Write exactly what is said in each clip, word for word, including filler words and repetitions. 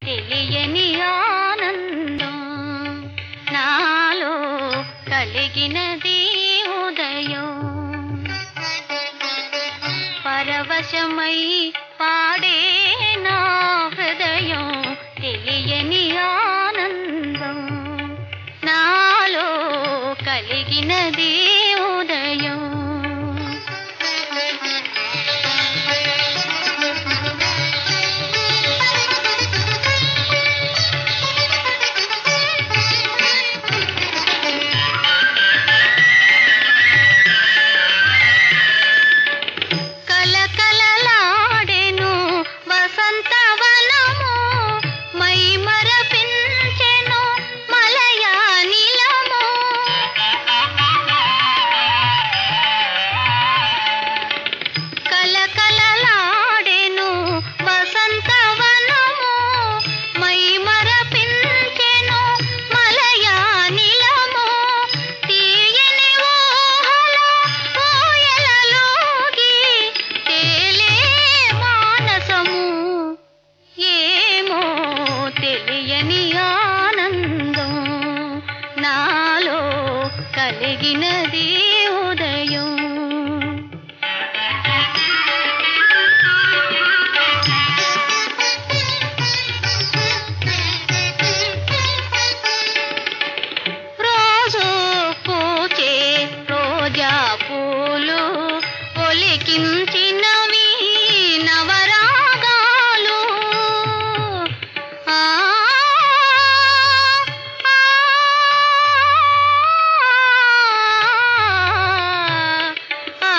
తెలియని ఆనందం నాలో కలిగినది ఉదయం. పరవశమై పాడే నా హృదయం తెలియని ఆనందం నాలో కలిగినది ఉదయం. కలకలలాడెను వసంతవనము మై మరపించెను మలయానిలము. కలకలలాడెను వసంతవనము మై మరపించెను మలయానిలము. తీయని ఊహలో ఊయలలోగి తేలే మానసము ఏమో తెలియని ఆనందం నాలో కలిగినది ఉదయం. రోజు పూచే రోజా పూలు ఒలికించినవి నవరాగాలు. ఆ ఆ, ఆ,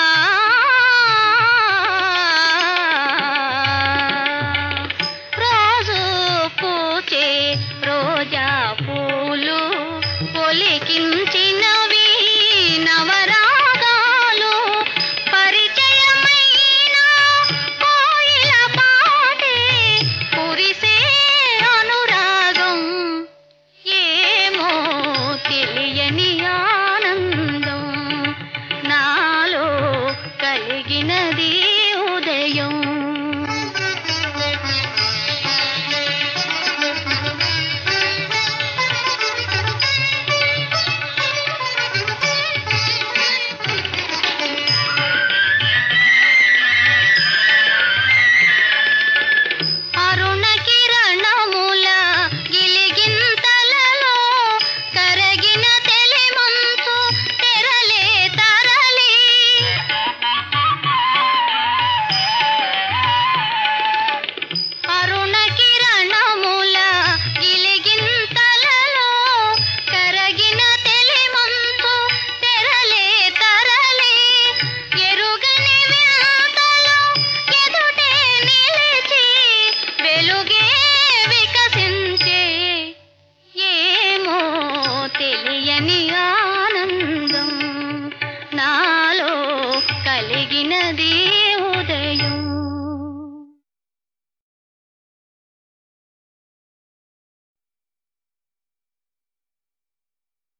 రోజు పూచే రోజా పూలు ఒలికించినవి నవరాగాలు. పరిచయమైన కోయిల పాటే కురిసే అనురాగం ఏమో తెలియని ఆనందం నాలో కలిగినది ఉదయం. అరుణ కిరణముల గిలిగింతలలో కరగిన తెలిమంచు తెరలే తరలి. అరుణ కిరణముల గిలిగింతలలో కరగిన తెలిమంచు తెరలే తరలి. ఎరుగని వింతలు ఎదుటే నిలిచి వెలుగే వికసించే ఏమో తెలియని